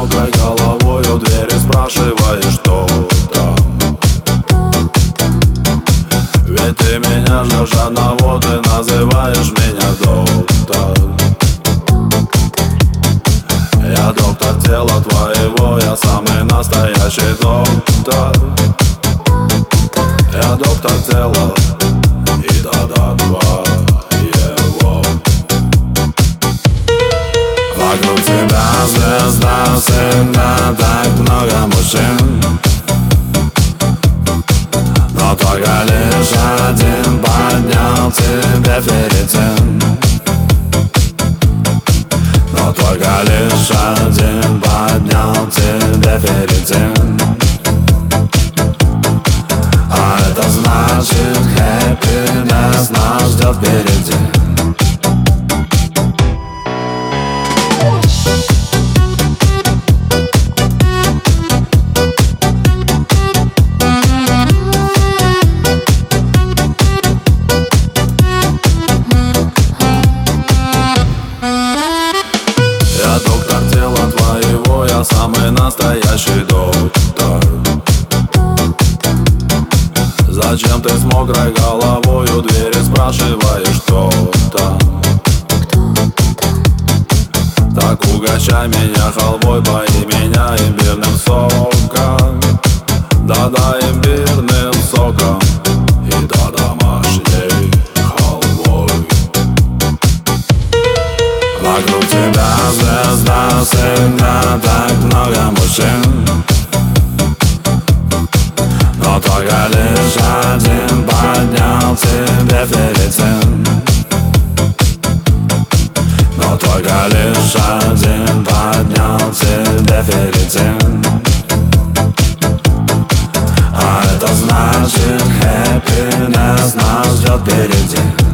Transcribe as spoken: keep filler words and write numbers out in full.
мокрой головой у двери, спрашиваешь, что там. Ведь ты меня ждешь одного, ты называешь меня доктор. Я доктор тела твоего, я самый настоящий доктор. Я доктор тела и да-да твоего. Вокруг тебя звезда, всегда так много мужчин, но только лишь один поднял тебе ферритин. Но только лишь один поднял тебе ферритин. А это значит, happiness нас ждет впереди. Я доктор тела твоего, я самый настоящий доктор. Зачем ты с мокрой головой у двери, спрашиваешь, кто там? Так угощай меня халвой, пои меня имбирным соком. Да-да, имбирным соком и да, домашней халвой. Вокруг тебя звезда, всегда так много мужчин, но только лишь один поднял тебе ферритин. Но только лишь один поднял тебе ферритин. А это значит, happiness нас ждет впереди.